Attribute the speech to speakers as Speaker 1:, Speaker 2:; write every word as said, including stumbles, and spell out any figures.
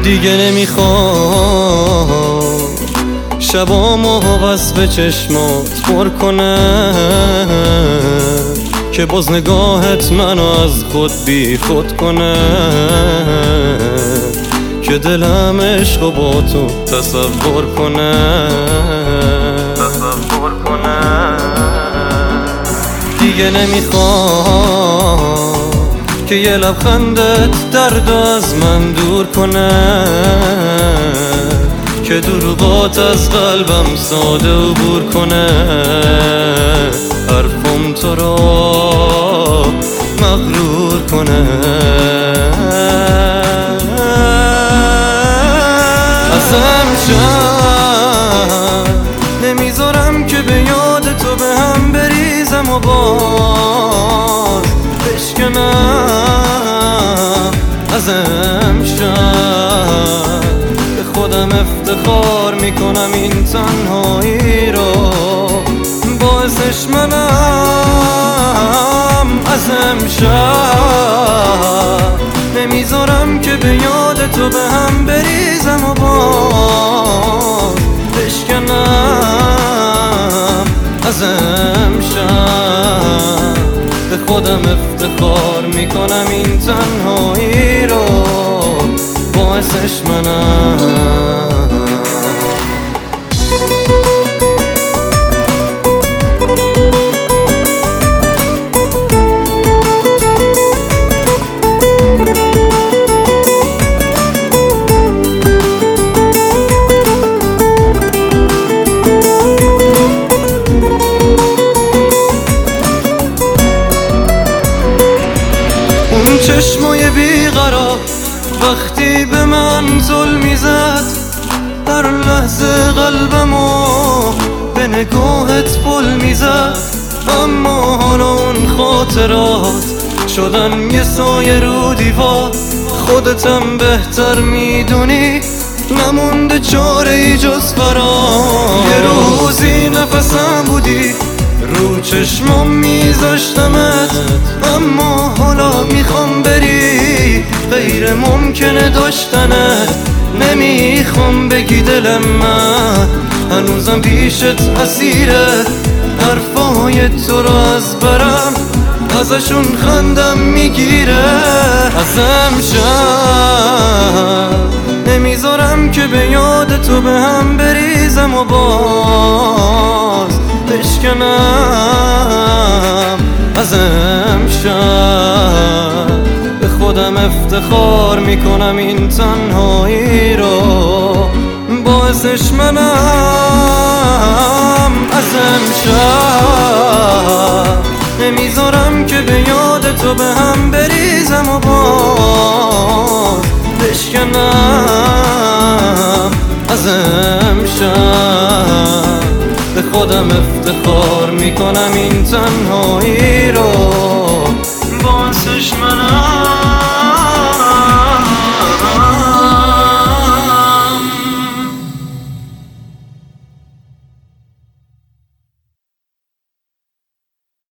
Speaker 1: دیگه نمیخوام شبامو وصف چشمات پر کنه که باز نگاهت منو از خود بی خود کنه، که دلم عشقو با تو تصور کنه تصور کنه دیگه نمیخوام که یه لبخندت درد از من دور کنه، که دروغات از قلبم ساده عبور کنه، حرفم تو رو مغرور کنه. ازم شد نمیذارم که به یاد تو به هم بریزم و باز بشکنم. ازم شد به خودم افتخار میکنم این تنهایی رو باعثش منم. ازم شد نمیذارم که به یاد تو به هم بریزم و باز بشکنم. ازم شد به خودم افتخار میکنم این تنهایی رو باعثش منم. اون چشمای بیقرار وقتی به من ظلمی زد، هر لحظه قلبمو به نگاهت پل میزد. اما حالا اون خاطرات شدن یه سایه رو دیوار، خودتم بهتر میدونی نمونده چاره ای جز فرار. یه روزی نفسم بودی رو چشمم میذاشتمت، اما حالا میخوام بری غیر ممکنه داشتنت. نمیخوام بگی دلم من هنوزم پیشت اسیره، حرفای تو رو از برم ازشون خندم میگیره. ازم شد نمیذارم که به یاد تو به هم بریزم و باز بشکنم. ازم شد به خودم افتخار میکنم این تنهایی رو باعثش منم. ازم شد نمیذارم که به یاد تو به هم بریزم و باز بشکنم. ازم شد به خودم افتخار میکنم این تنها